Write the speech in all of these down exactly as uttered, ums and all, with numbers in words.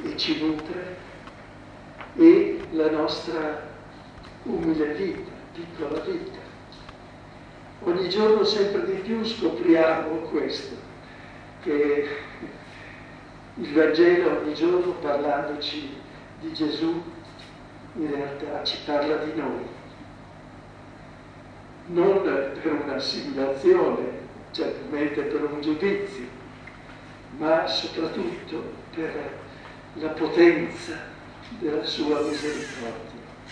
e ci nutre, e la nostra umile vita, piccola vita. Ogni giorno sempre di più scopriamo questo, che il Vangelo ogni giorno, parlandoci di Gesù, in realtà ci parla di noi. Non per un'assimilazione, certamente per un giudizio, ma soprattutto per la potenza della sua misericordia.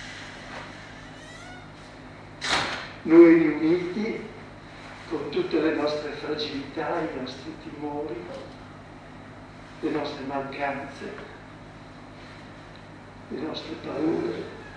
Noi riuniti, con tutte le nostre fragilità, i nostri timori, le nostre mancanze, le nostre paure,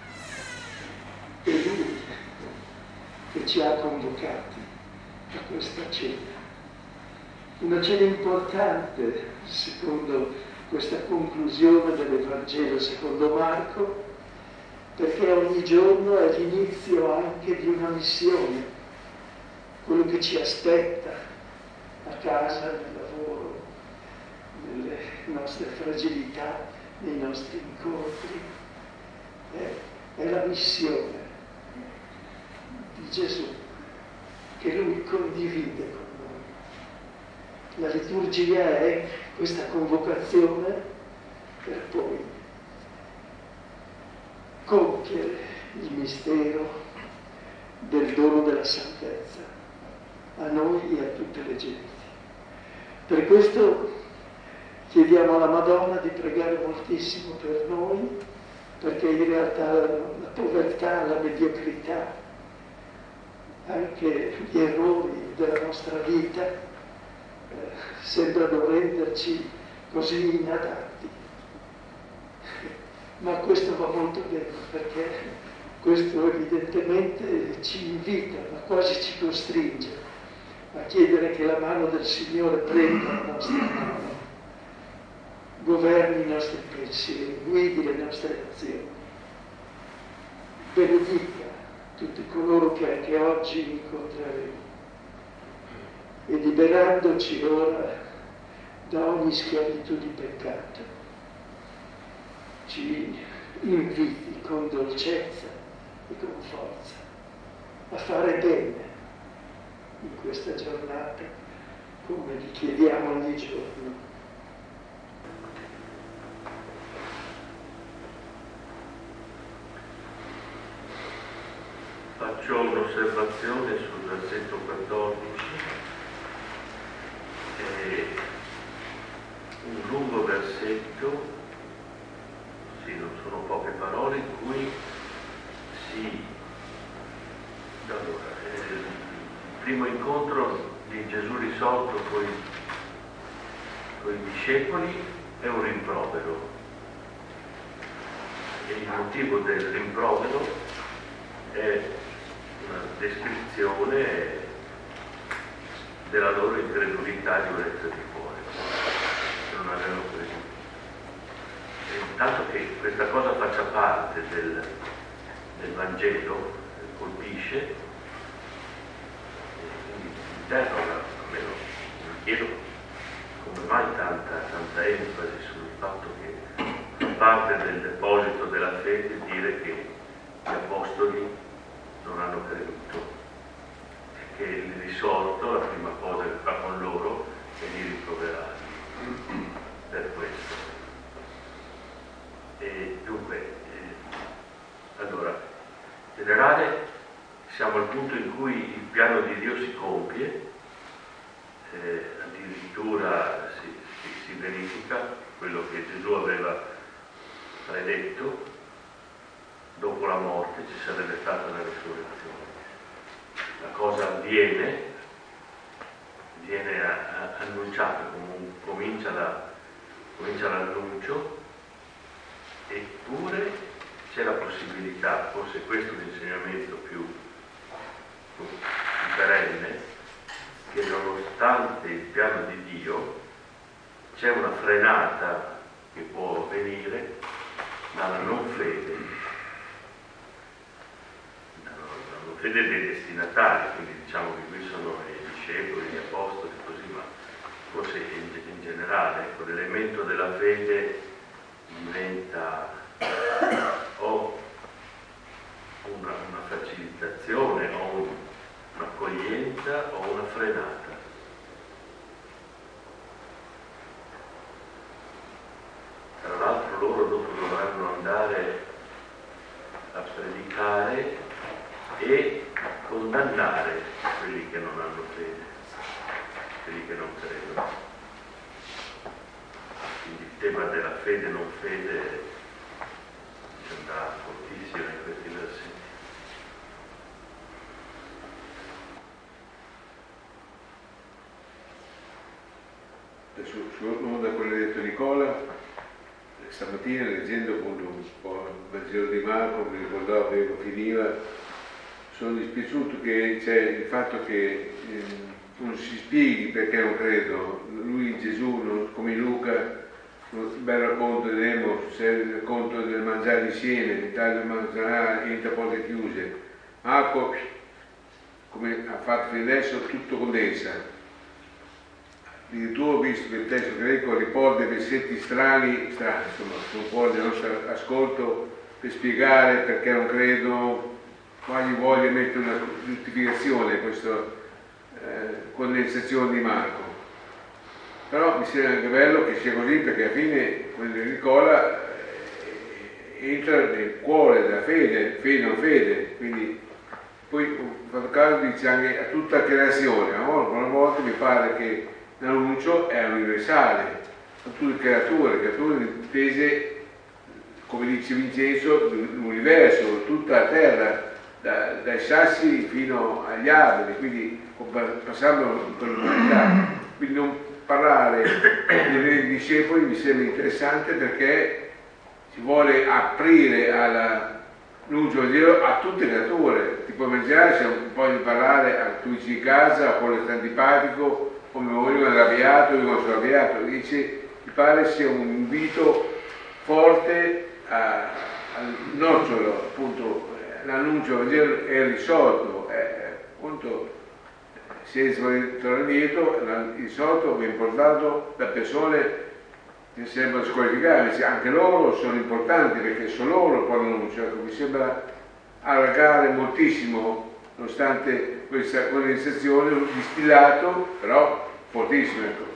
e Lui che ci ha convocati a questa cena. Una cena importante, secondo questa conclusione dell'Evangelo secondo Marco, perché ogni giorno è l'inizio anche di una missione, quello che ci aspetta a casa, nel lavoro, nelle nostre fragilità, nei nostri incontri, è, è la missione di Gesù che Lui condivide con noi. La liturgia è questa convocazione per poi compiere il mistero del dono della salvezza a noi e a tutte le genti. Per questo chiediamo alla Madonna di pregare moltissimo per noi, perché in realtà la povertà, la mediocrità, anche gli errori della nostra vita eh, sembrano renderci così inadatti. Ma questo va molto bene, perché questo evidentemente ci invita, ma quasi ci costringe a chiedere che la mano del Signore prenda la nostra mano, governi i nostri pensieri, guidi le nostre azioni, benedica tutti coloro che anche oggi incontreremo, e liberandoci ora da ogni schiavitù di peccato, ci inviti con dolcezza e con forza a fare bene in questa giornata, come gli chiediamo ogni giorno. Faccio un'osservazione sul versetto quattordici, è un lungo versetto, sì, non sono poche parole, in cui si, allora, eh, il primo incontro di Gesù risolto con i discepoli è un rimprovero, e il motivo del rimprovero è una descrizione della loro incredulità e durezza di cuore, che non avevano creduto. E intanto che questa cosa faccia parte del, del Vangelo, colpisce, e quindi interroga, almeno mi chiedo come mai tanta, tanta enfasi sul fatto che fa parte del deposito della fede dire che gli apostoli non hanno creduto, e che il risolto, la prima cosa che fa con loro è di rimproverarli per questo. E dunque, eh, allora, in generale siamo al punto in cui il piano di Dio si compie, eh, addirittura si, si, si verifica quello che Gesù aveva predetto: dopo la morte ci sarebbe stata la risurrezione. La cosa avviene, viene a, a, annunciata, comincia, la, comincia l'annuncio, eppure c'è la possibilità, forse questo è l'insegnamento più, più perenne, che nonostante il piano di Dio c'è una frenata che può venire dalla non fede, fede dei destinatari, quindi diciamo che qui sono i discepoli, gli apostoli, così, ma forse in, in generale, ecco, l'elemento della fede condannare quelli che non hanno fede, quelli che non credono. Quindi il tema della fede e non fede ci andrà fortissimo in questi versetti. Adesso, su da quello che ha detto Nicola, stamattina leggendo appunto un po' il Vangelo di Marco, mi ricordavo che finiva, sono dispiaciuto che c'è il fatto che eh, non si spieghi perché non credo. Lui, Gesù, non, come in Luca, un bel racconto vedremo, c'è il racconto del mangiare insieme, l'Italia mangerà entra a porte chiuse. Marco, come ha fatto fino adesso, tutto condensa. Addirittura ho visto che il testo greco riporta dei versetti strani, strani, insomma, un po' del nostro ascolto per spiegare perché non credo, qua gli voglio mettere una giustificazione a questa eh, condensazione di Marco. Però mi sembra anche bello che sia così, perché alla fine quello di Nicola eh, entra nel cuore della fede, fede o non fede, quindi poi in questo caso dice anche a tutta la creazione, no? Una volta mi pare che l'annuncio è universale, a tutte le creature, le creature intese, come dice Vincenzo, l'universo, tutta la terra, da, dai sassi fino agli alberi, quindi passando per l'umanità. Quindi non parlare dei discepoli mi sembra interessante, perché si vuole aprire all'annuncio del Dio a tutte le creature. Ti puoi mangiare, se non puoi parlare a tuo vicino di casa, a quello che è antipatico, come voglio arrabbiato, io non sono arrabbiato. Dice, mi pare sia un invito forte a, al nocciolo, appunto, l'annuncio del Vangelo è risolto, è, appunto, si è tornato indietro, il risolto viene portato da persone che sembrano squalificare, anche loro sono importanti perché sono loro che poi annunciano. Mi sembra allargare moltissimo, nonostante questa condensazione, un distillato, però fortissimo, ecco.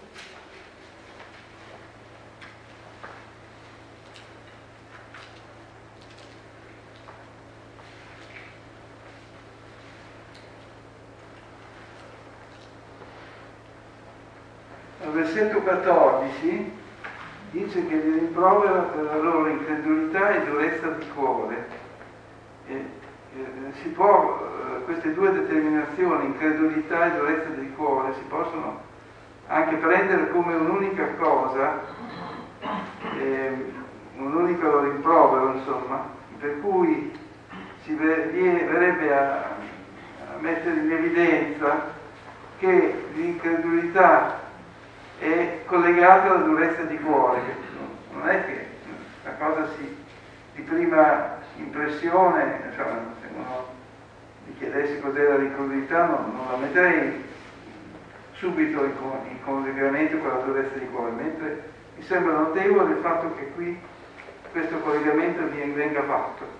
Al versetto quattordici dice che li rimprovera per la loro incredulità e durezza di cuore. E, e, si può, queste due determinazioni, incredulità e durezza di cuore, si possono anche prendere come un'unica cosa, eh, un unico rimprovero, insomma, per cui si verrebbe a, a mettere in evidenza che l'incredulità è collegata alla durezza di cuore. Non è che la cosa si, di prima impressione, insomma, se uno mi chiedesse cos'è l'incredulità, non, non la metterei subito in, in collegamento con la durezza di cuore, mentre mi sembra notevole il fatto che qui questo collegamento venga fatto.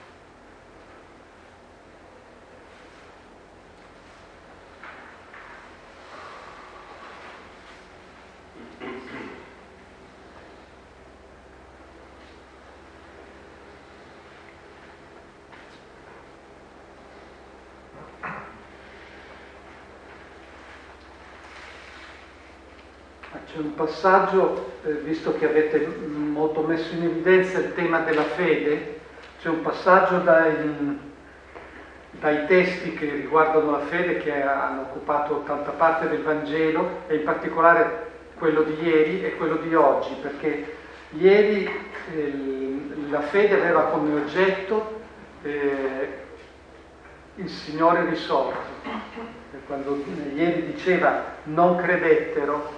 C'è un passaggio, eh, visto che avete molto messo in evidenza il tema della fede, c'è un passaggio dai, dai testi che riguardano la fede, che hanno occupato tanta parte del Vangelo, e in particolare quello di ieri e quello di oggi, perché ieri eh, la fede aveva come oggetto eh, il Signore risorto. E quando ieri diceva non credettero,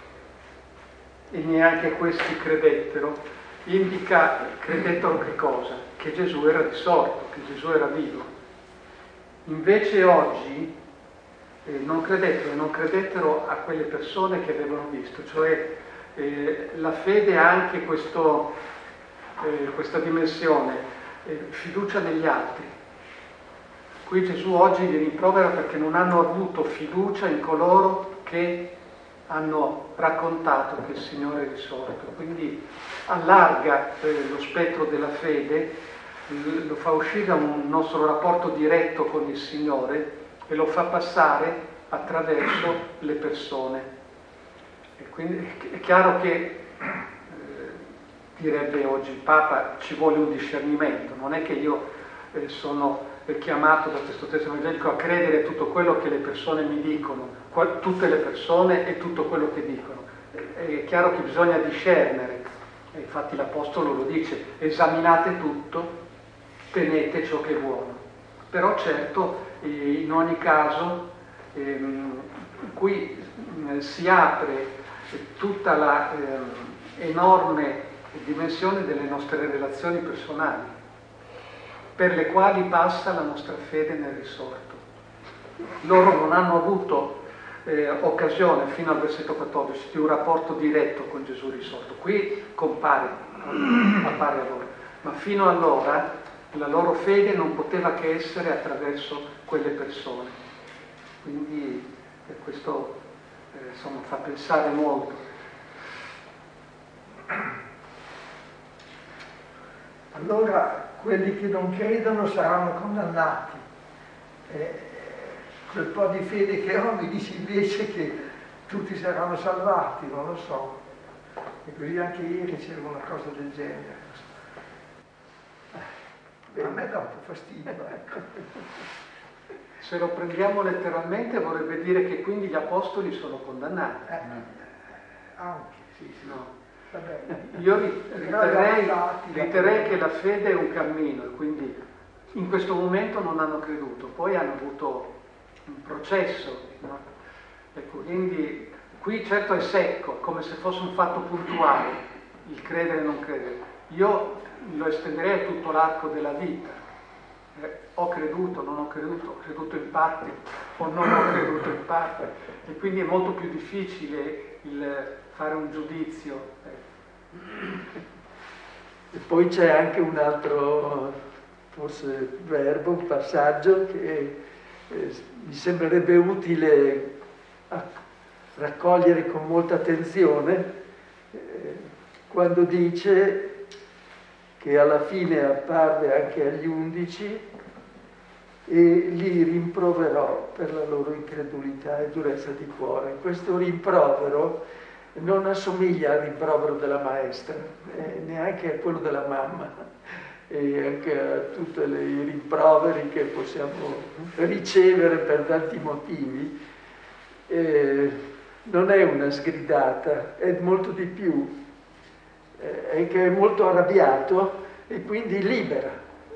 e neanche questi credettero, indica, credettero che cosa? Che Gesù era risorto, che Gesù era vivo. Invece oggi eh, non credettero, non credettero a quelle persone che avevano visto, cioè eh, la fede ha anche questo, eh, questa dimensione, eh, fiducia negli altri. Qui Gesù oggi li rimprovera perché non hanno avuto fiducia in coloro che hanno raccontato che il Signore è risorto. Quindi allarga eh, lo spettro della fede lo fa uscire da un nostro rapporto diretto con il Signore e lo fa passare attraverso le persone. E quindi è chiaro che, eh, direbbe oggi il Papa, ci vuole un discernimento. Non è che io eh, sono chiamato da questo testo evangelico a credere tutto quello che le persone mi dicono, tutte le persone e tutto quello che dicono. È chiaro che bisogna discernere, e infatti l'Apostolo lo dice: esaminate tutto, tenete ciò che è buono. Però certo, in ogni caso, ehm, qui si apre tutta la eh, enorme dimensione delle nostre relazioni personali, per le quali passa la nostra fede nel risorto. Loro non hanno avuto eh, occasione, fino al versetto quattordici, di un rapporto diretto con Gesù risorto. Qui compare, appare a loro, ma fino allora la loro fede non poteva che essere attraverso quelle persone. Quindi eh, questo eh, insomma, fa pensare molto. Allora quelli che non credono saranno condannati. Eh, quel po' di fede che ho mi dice invece che tutti saranno salvati, non lo so. E così anche ieri c'era una cosa del genere. Beh, a me dà un po' fastidio, ecco. Se lo prendiamo letteralmente vorrebbe dire che quindi gli apostoli sono condannati. Eh, anche, sì, sì. No. Vabbè. Io riterrei, riterrei che la fede è un cammino e quindi in questo momento non hanno creduto, poi hanno avuto un processo, no? Ecco, quindi qui certo è secco, come se fosse un fatto puntuale, il credere e non credere. Io lo estenderei a tutto l'arco della vita. Eh, ho creduto, non ho creduto, ho creduto in parte o non ho creduto in parte, e quindi è molto più difficile il fare un giudizio. E poi c'è anche un altro, forse verbo, un passaggio che eh, mi sembrerebbe utile a raccogliere con molta attenzione, eh, quando dice che alla fine apparve anche agli undici e li rimproverò per la loro incredulità e durezza di cuore. Questo rimprovero non assomiglia al rimprovero della maestra, eh, neanche a quello della mamma, e anche a tutti i rimproveri che possiamo ricevere per tanti motivi. Eh, non è una sgridata, è molto di più, eh, è che è molto arrabbiato e quindi libera,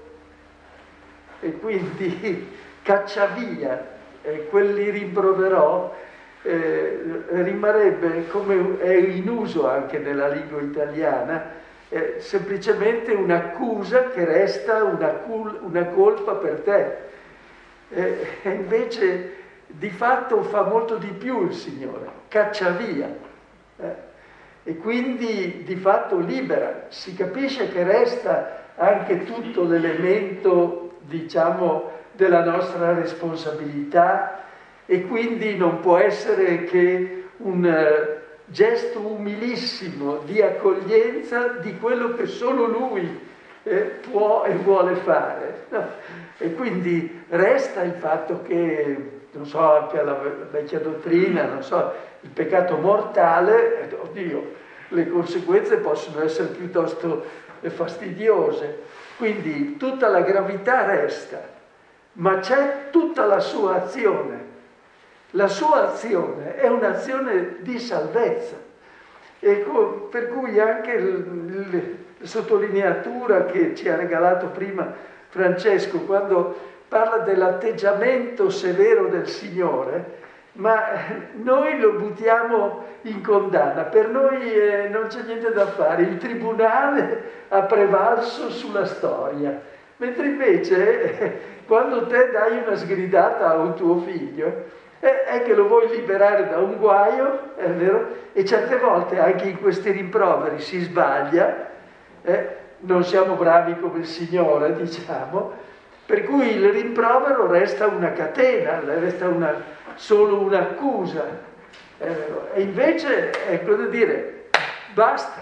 e quindi caccia via, e quelli rimproverò. Eh, rimarrebbe, come è in uso anche nella lingua italiana, eh, semplicemente un'accusa che resta una, cul- una colpa per te. Eh, e invece di fatto fa molto di più il Signore, caccia via. Eh, e quindi di fatto libera. Si capisce che resta anche tutto l'elemento, diciamo, della nostra responsabilità, e quindi non può essere che un uh, gesto umilissimo di accoglienza di quello che solo lui eh, può e vuole fare. No? E quindi resta il fatto che, non so, anche alla vecchia dottrina, non so, il peccato mortale, eh, oddio, le conseguenze possono essere piuttosto fastidiose. Quindi tutta la gravità resta, ma c'è tutta la sua azione. La sua azione è un'azione di salvezza, ecco, per cui anche la sottolineatura che ci ha regalato prima Francesco, quando parla dell'atteggiamento severo del Signore, ma noi lo buttiamo in condanna, per noi eh, non c'è niente da fare, il tribunale ha prevalso sulla storia, mentre invece eh, quando te dai una sgridata a un tuo figlio, è che lo vuoi liberare da un guaio, è vero? E certe volte anche in questi rimproveri si sbaglia, eh? Non siamo bravi come il Signore, diciamo, per cui il rimprovero resta una catena, resta una, solo un'accusa, è vero? E invece è quello di dire basta,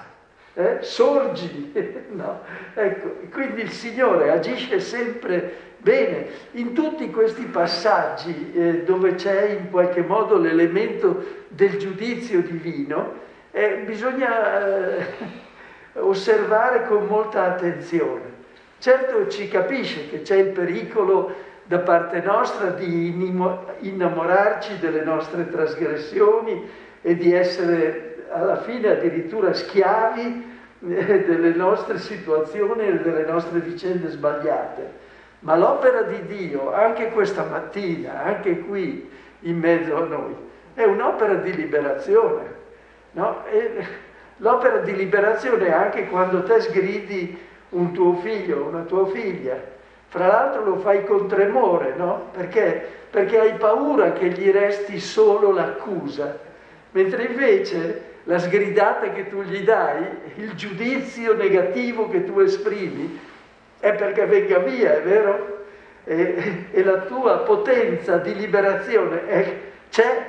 eh? Sorgi, no? Ecco, quindi il Signore agisce sempre bene. In tutti questi passaggi eh, dove c'è in qualche modo l'elemento del giudizio divino, eh, bisogna eh, osservare con molta attenzione. Certo ci capisce che c'è il pericolo da parte nostra di innamorarci delle nostre trasgressioni e di essere alla fine addirittura schiavi delle nostre situazioni e delle nostre vicende sbagliate. Ma l'opera di Dio, anche questa mattina, anche qui in mezzo a noi, è un'opera di liberazione, no? E l'opera di liberazione è anche quando te sgridi un tuo figlio, una tua figlia. Fra l'altro lo fai con tremore, no? Perché? Perché hai paura che gli resti solo l'accusa, mentre invece la sgridata che tu gli dai, il giudizio negativo che tu esprimi, è perché venga via, è vero? E, e la tua potenza di liberazione è, c'è,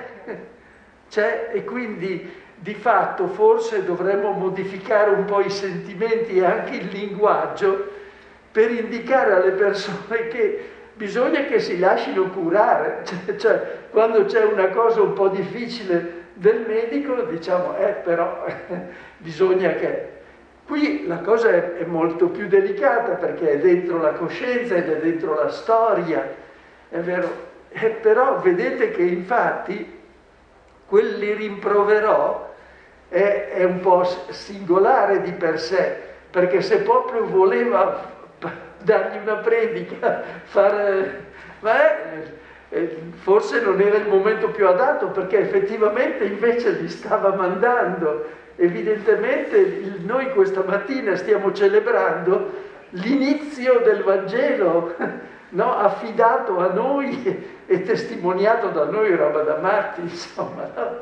c'è, e quindi di fatto forse dovremmo modificare un po' i sentimenti e anche il linguaggio per indicare alle persone che bisogna che si lasciino curare. Cioè, cioè quando c'è una cosa un po' difficile del medico, diciamo, eh però bisogna che... Qui la cosa è, è molto più delicata perché è dentro la coscienza ed è dentro la storia, è vero? Eh, però vedete che infatti quel li rimproverò è, è un po' singolare di per sé, perché se proprio voleva dargli una predica, fare... ma è, eh, forse non era il momento più adatto, perché effettivamente invece li stava mandando. Evidentemente il, noi questa mattina stiamo celebrando l'inizio del Vangelo, no? Affidato a noi e testimoniato da noi, roba da matti, insomma, no?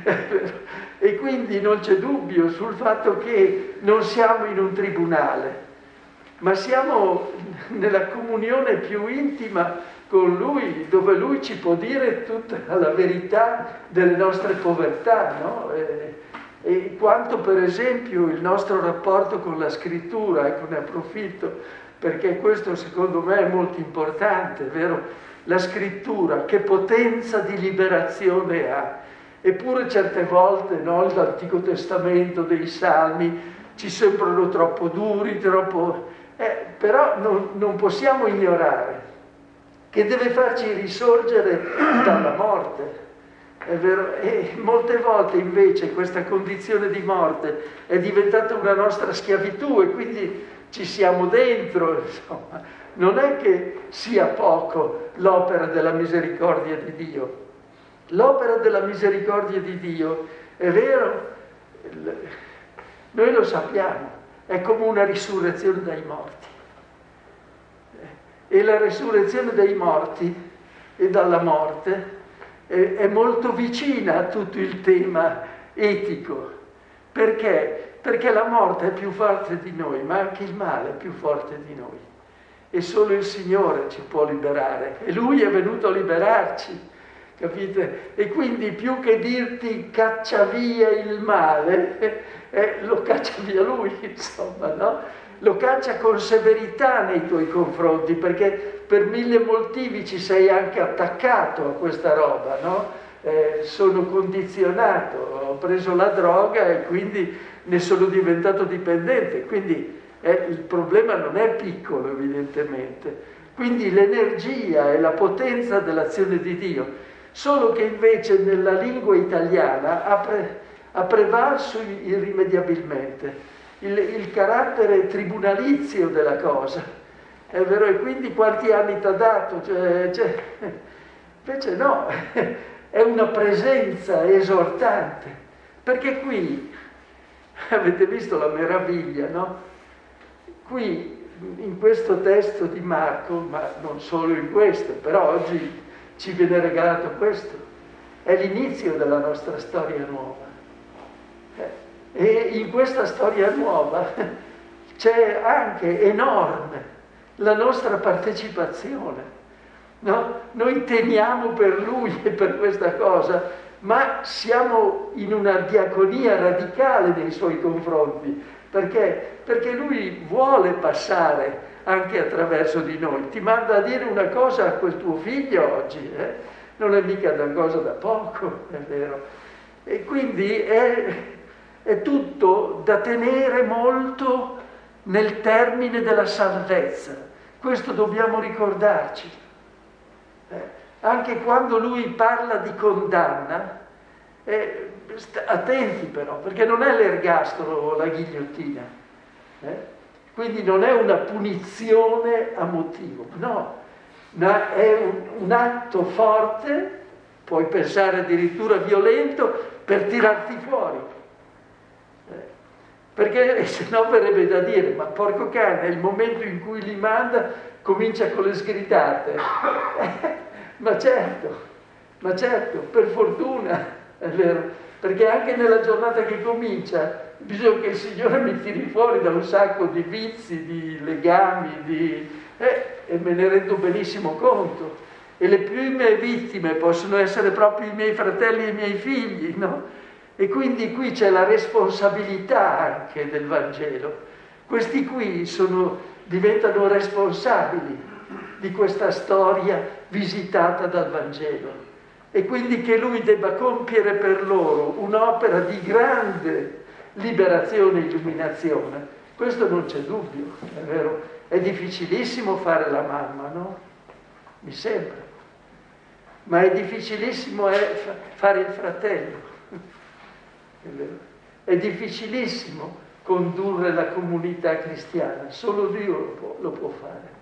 E quindi non c'è dubbio sul fatto che non siamo in un tribunale, ma siamo nella comunione più intima con Lui, dove Lui ci può dire tutta la verità delle nostre povertà, no? E, e quanto per esempio il nostro rapporto con la scrittura, ecco, ne approfitto, perché questo secondo me è molto importante, vero? La scrittura, che potenza di liberazione ha. Eppure certe volte, no, l'Antico Testamento dei Salmi ci sembrano troppo duri, troppo... Eh, però non, non possiamo ignorare che deve farci risorgere dalla morte, è vero? E molte volte invece questa condizione di morte è diventata una nostra schiavitù e quindi ci siamo dentro, insomma. Non è che sia poco l'opera della misericordia di Dio. L'opera della misericordia di Dio, è vero, noi lo sappiamo, è come una risurrezione dai morti. E la risurrezione dei morti e dalla morte è, è molto vicina a tutto il tema etico. Perché? Perché la morte è più forte di noi, ma anche il male è più forte di noi. E solo il Signore ci può liberare. E Lui è venuto a liberarci. Capite? E quindi più che dirti caccia via il male, eh, lo caccia via Lui, insomma, no? Lo caccia con severità nei tuoi confronti, perché per mille motivi ci sei anche attaccato a questa roba, no? Eh, sono condizionato, ho preso la droga e quindi ne sono diventato dipendente, quindi eh, il problema non è piccolo evidentemente. Quindi l'energia e la potenza dell'azione di Dio. Solo che invece nella lingua italiana ha, pre, ha prevalso irrimediabilmente il, il carattere tribunalizio della cosa, è vero? E quindi quanti anni ti ha dato? Cioè, cioè, invece no, è una presenza esortante, perché qui, avete visto la meraviglia, no? Qui, in questo testo di Marco, ma non solo in questo, però oggi ci viene regalato questo, è l'inizio della nostra storia nuova. E in questa storia nuova c'è anche enorme la nostra partecipazione, no? Noi temiamo per Lui e per questa cosa, ma siamo in una diaconia radicale nei Suoi confronti, Perché? Perché lui vuole passare anche attraverso di noi. Ti manda a dire una cosa a quel tuo figlio oggi, eh? Non è mica una cosa da poco, è vero. E quindi è, è tutto da tenere molto nel termine della salvezza. Questo dobbiamo ricordarci. Eh? Anche quando lui parla di condanna, eh, attenti però, perché non è l'ergastolo o la ghigliottina, eh? Quindi non è una punizione a motivo, no, ma è un, un atto forte, puoi pensare addirittura violento, per tirarti fuori. Eh? Perché se no verrebbe da dire, ma porco cane, il momento in cui li manda comincia con le sgridate. Ma certo, ma certo, per fortuna, è vero, perché anche nella giornata che comincia bisogna che il Signore mi tiri fuori da un sacco di vizi, di legami, di... Eh, e me ne rendo benissimo conto. E le prime vittime possono essere proprio i miei fratelli e i miei figli, no? E quindi qui c'è la responsabilità anche del Vangelo. Questi qui sono, diventano responsabili di questa storia visitata dal Vangelo, e quindi che lui debba compiere per loro un'opera di grande liberazione e illuminazione, questo non c'è dubbio, è vero? È difficilissimo fare la mamma, no? Mi sembra, ma è difficilissimo è fare il fratello, è vero? È difficilissimo condurre la comunità cristiana, solo Dio lo può, lo può fare.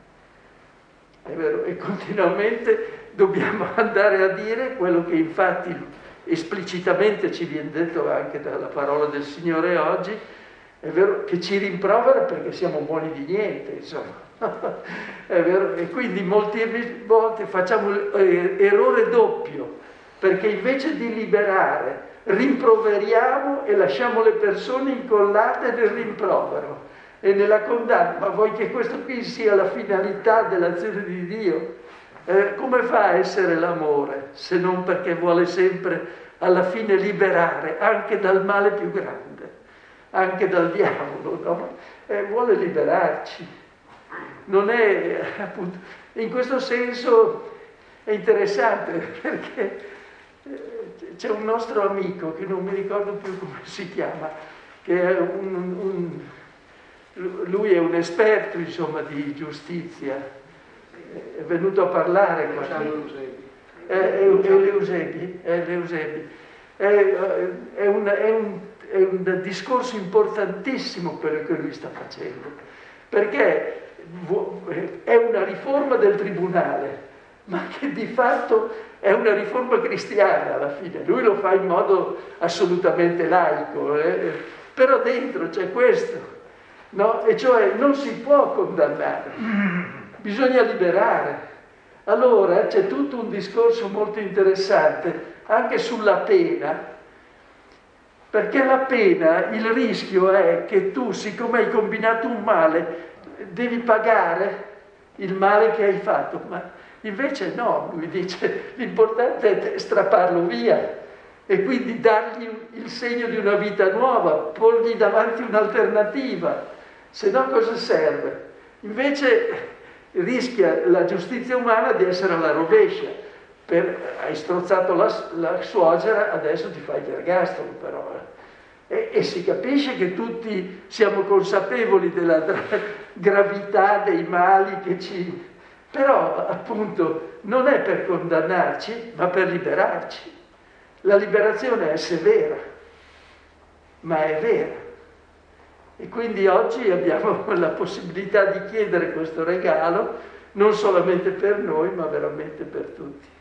È vero? E continuamente dobbiamo andare a dire quello che infatti esplicitamente ci viene detto anche dalla parola del Signore oggi, è vero, che ci rimprovera perché siamo buoni di niente, insomma. È vero? E quindi molte volte facciamo errore doppio, perché invece di liberare rimproveriamo e lasciamo le persone incollate nel rimprovero e nella condanna. Ma vuoi che questo qui sia la finalità dell'azione di Dio? Eh, come fa a essere l'amore se non perché vuole sempre alla fine liberare anche dal male più grande, anche dal diavolo, no? Eh, vuole liberarci. Non è, appunto, in questo senso è interessante perché c'è un nostro amico che non mi ricordo più come si chiama, che è un, un lui è un esperto, insomma, di giustizia, è venuto a parlare qua. È, è, è l'Eusebi, è l'Eusebi. È, è, un, è, un, è un discorso importantissimo quello che lui sta facendo, perché è una riforma del tribunale, ma che di fatto è una riforma cristiana alla fine. Lui lo fa in modo assolutamente laico, eh? Però dentro c'è questo. No? E cioè non si può condannare, bisogna liberare. Allora c'è tutto un discorso molto interessante anche sulla pena, perché la pena, il rischio è che tu, siccome hai combinato un male, devi pagare il male che hai fatto, ma invece no, lui dice l'importante è strapparlo via e quindi dargli il segno di una vita nuova, porgli davanti un'alternativa. Se no cosa serve? Invece rischia la giustizia umana di essere alla rovescia. Per, hai strozzato la, la suocera, adesso ti fai l'ergastolo però. E, e si capisce che tutti siamo consapevoli della gravità dei mali che ci... Però appunto non è per condannarci, ma per liberarci. La liberazione è severa, ma è vera. E quindi oggi abbiamo la possibilità di chiedere questo regalo non solamente per noi, ma veramente per tutti.